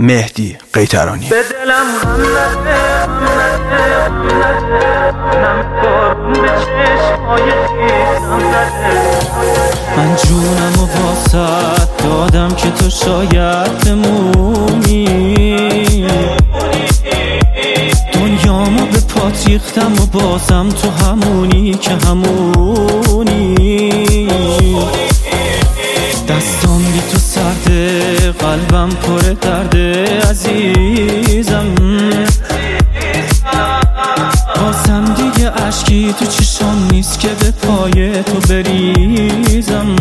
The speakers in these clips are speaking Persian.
مهدی قیطرانی. به دلم غم نده، نم بارون به چشمای خیسم زده. من جونم و واسط دادم که تو شاید بمونی، دنیامو به پات ریختم و بازم تو همونی که همونی. دستام بی تو سرده، قلبم پر درده عزیزم. بازم دیگه عشقی تو چشام نیست که به پای تو بریزم.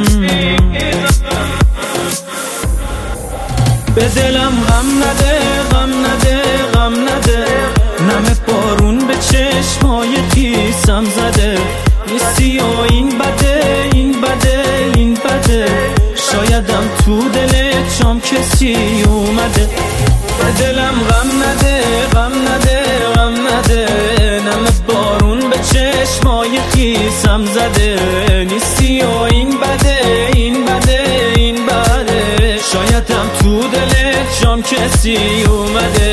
به دلم غم نده، غم نده، غم نده. نم بارون به چشمای خیسم زده. نیستی و این بده، این بده، این بده. شایدم تو دل چام کسی اومده. به دلم غم نده، غم نده، غم نده. نم بارون به چشمای خیسم زده. نیستی و این بده، این بده، این بده. شایدم تو دل چام کسی اومده.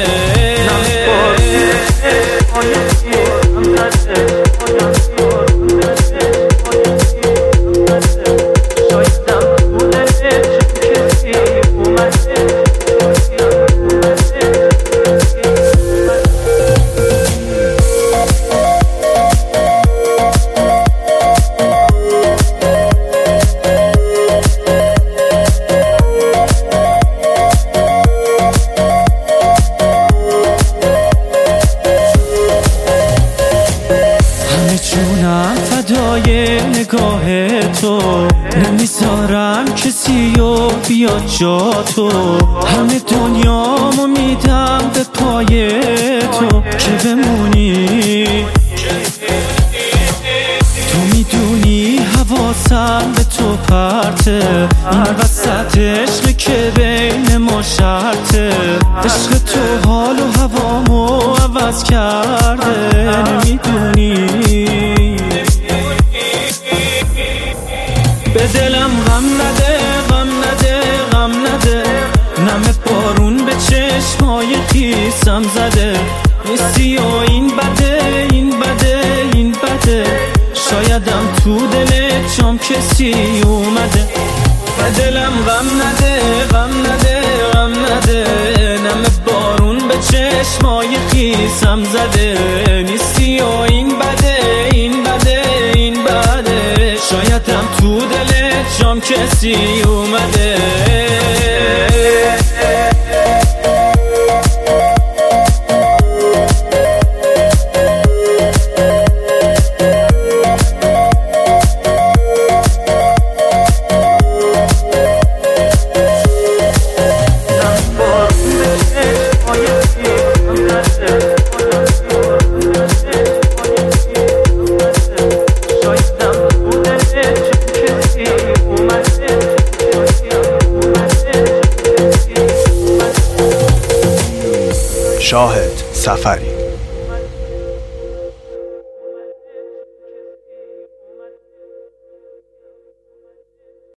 فدای نگاه تو، نمیذارم کسی رو بیاد جا تو. همه دنیامو میدم به پای تو که بمونی. تو میدونی حواسم به تو پرته، این وسط عشق که بین ما شرطه. عشق تو حال و هوامو عوض کرده، نمیدونی. به دلم غم نده، غم نده، غم نده. نم بارون به چشمای خیسم زده. نیستی و این بده، این بده، این بده. شایدم تو دل چام کسی اومده. به دلم غم نده، غم نده، غم نده. نم بارون به چشمای خیسم زده. نیستی و این بده، این بده، این بده. شایدم تو دل چام کسی اومده. شاهد سفری.